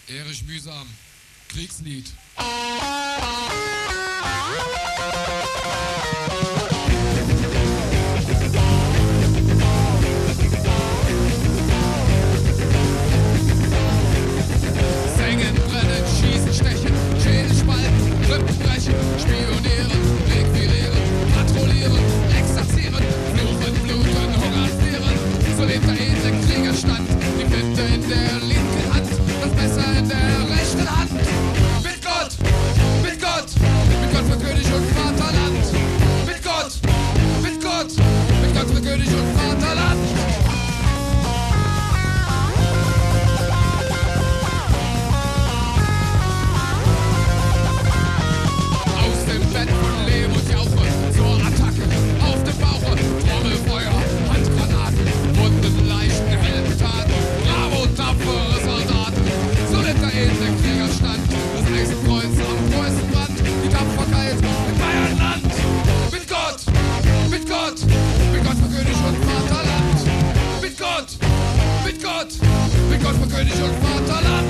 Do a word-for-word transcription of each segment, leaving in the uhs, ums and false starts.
Erich Mühsam, Kriegslied. Sengen, brennen, schießen, stechen, Schädel spalten, Rippen brechen, spionieren, requirieren, patrouillieren, exerzieren, fluchen, bluten, Hunger frieren. So lebt der edle Kriegerstand, die Flinte in der linken Hand, das Messer in der rechten Hand. Mit Gott, mit Gott, mit Gott für König und Vaterland. Mit Gott, mit Gott, mit Gott für König und Vaterland. Aus dem Bett von Lehm und Jauche zur Attacke auf dem Bauche, Trommelfeuer, Handgranaten, Wunden, Leichen, Heldentaten, bravo, tapfere Soldaten. So lebt der edle Kriegerstand, das Eisenkreuz am Preußenband, die Tapferkeit im Bayernland. Mit Gott, mit Gott, mit Gott für König und Vaterland. Mit Gott, mit Gott, mit Gott für König und Vaterland.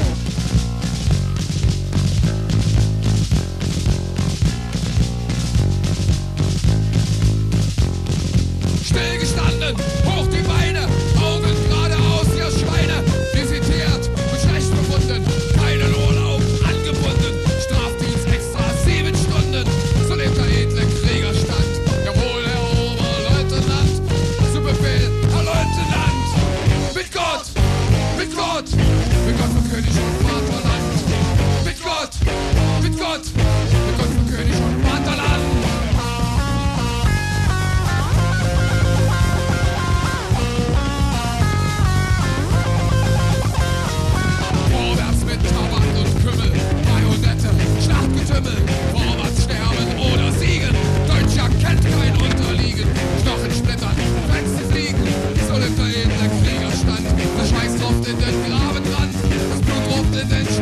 Stillgestanden, hoch die Beine, Augen geradeaus, ihr Schweine. Visitiert und schlecht befunden, keinen Urlaub angebunden. Strafdienst extra sieben Stunden, so lebt der edle Kriegerstand. Jawohl, Herr Oberleutnant, zu Befehl, Herr Leutnant. Mit Gott, mit Gott, mit Gott für König und Vaterland. Mit Gott, mit Gott, mit Gott für König und Vaterland. Mit Tabak und Kümmel, Bajonette, Schlachtgetümmel, vorwärts sterben oder siegen. Deutscher kennt kein Unterliegen, Knochen splittern, Fetzen fliegen. So lebt der edle Kriegerstand, der Schweiß tropft in den Grabenrand, das Blut tropft in den